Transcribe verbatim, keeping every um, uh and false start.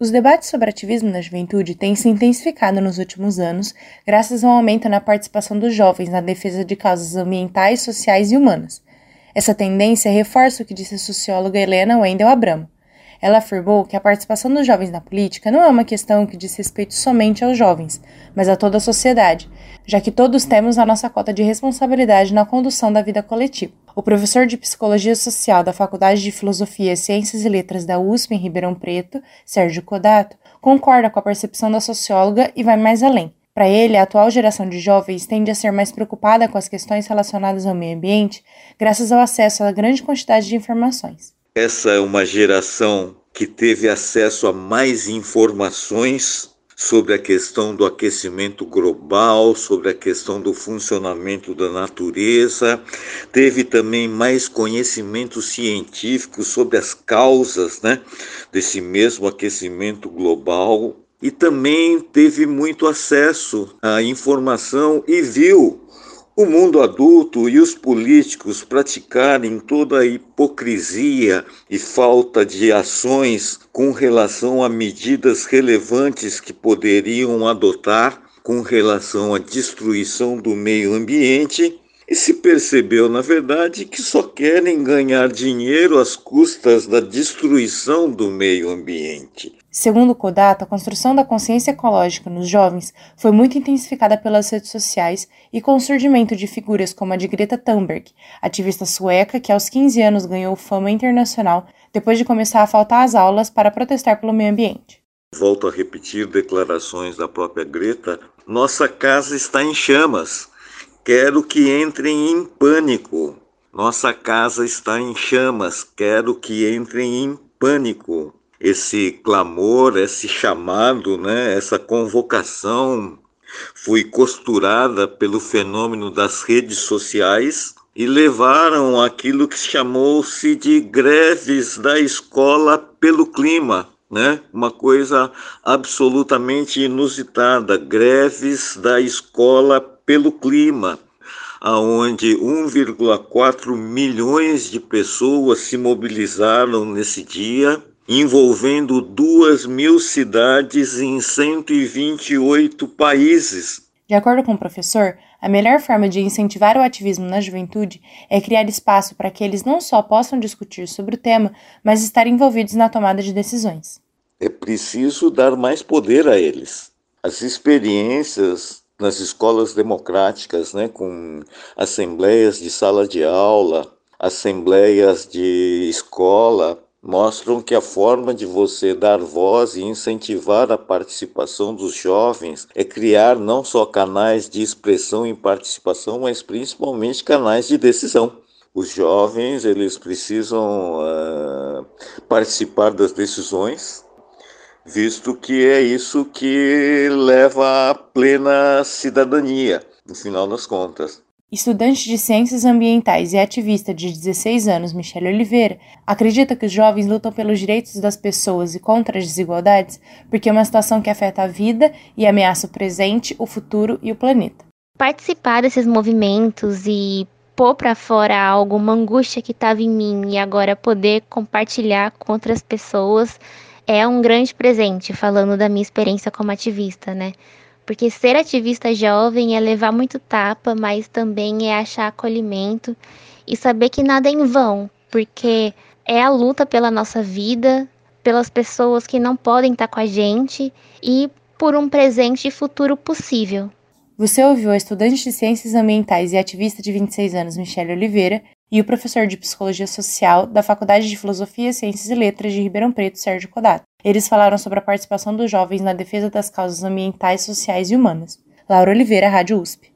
Os debates sobre ativismo na juventude têm se intensificado nos últimos anos, graças ao aumento na participação dos jovens na defesa de causas ambientais, sociais e humanas. Essa tendência reforça o que disse a socióloga Helena Wendel Abramo. Ela afirmou que a participação dos jovens na política não é uma questão que diz respeito somente aos jovens, mas a toda a sociedade, já que todos temos a nossa cota de responsabilidade na condução da vida coletiva. O professor de Psicologia Social da Faculdade de Filosofia, Ciências e Letras da U S P em Ribeirão Preto, Sérgio Codato, concorda com a percepção da socióloga e vai mais além. Para ele, a atual geração de jovens tende a ser mais preocupada com as questões relacionadas ao meio ambiente, graças ao acesso a grande quantidade de informações. Essa é uma geração que teve acesso a mais informações sobre a questão do aquecimento global, sobre a questão do funcionamento da natureza, teve também mais conhecimento científico sobre as causas, né, desse mesmo aquecimento global, e também teve muito acesso à informação e viu o mundo adulto e os políticos praticarem toda a hipocrisia e falta de ações com relação a medidas relevantes que poderiam adotar com relação à destruição do meio ambiente, e se percebeu, na verdade, que só querem ganhar dinheiro às custas da destruição do meio ambiente. Segundo Codato, a construção da consciência ecológica nos jovens foi muito intensificada pelas redes sociais e com o surgimento de figuras como a de Greta Thunberg, ativista sueca que aos quinze anos ganhou fama internacional depois de começar a faltar às aulas para protestar pelo meio ambiente. Volto a repetir declarações da própria Greta: nossa casa está em chamas. Quero que entrem em pânico. Nossa casa está em chamas. Quero que entrem em pânico. Esse clamor, esse chamado, né, essa convocação foi costurada pelo fenômeno das redes sociais e levaram aquilo que chamou-se de greves da escola pelo clima, né? Uma coisa absolutamente inusitada, greves da escola pelo clima, aonde um vírgula quatro milhões de pessoas se mobilizaram nesse dia, envolvendo duas mil cidades em cento e vinte e oito países. De acordo com o professor, a melhor forma de incentivar o ativismo na juventude é criar espaço para que eles não só possam discutir sobre o tema, mas estar envolvidos na tomada de decisões. É preciso dar mais poder a eles. As experiências nas escolas democráticas, né, com assembleias de sala de aula, assembleias de escola, mostram que a forma de você dar voz e incentivar a participação dos jovens é criar não só canais de expressão e participação, mas principalmente canais de decisão. Os jovens, eles precisam uh, participar das decisões, visto que é isso que leva à plena cidadania, no final das contas. Estudante de Ciências Ambientais e ativista de dezesseis anos, Michele Oliveira, acredita que os jovens lutam pelos direitos das pessoas e contra as desigualdades porque é uma situação que afeta a vida e ameaça o presente, o futuro e o planeta. Participar desses movimentos e pôr para fora algo, uma angústia que estava em mim e agora poder compartilhar com outras pessoas é um grande presente, falando da minha experiência como ativista, né? Porque ser ativista jovem é levar muito tapa, mas também é achar acolhimento e saber que nada é em vão, porque é a luta pela nossa vida, pelas pessoas que não podem estar com a gente e por um presente e futuro possível. Você ouviu a estudante de Ciências Ambientais e ativista de vinte e seis anos, Michele Oliveira, e o professor de Psicologia Social da Faculdade de Filosofia, Ciências e Letras de Ribeirão Preto, Sérgio Codato. Eles falaram sobre a participação dos jovens na defesa das causas ambientais, sociais e humanas. Laura Oliveira, Rádio U S P.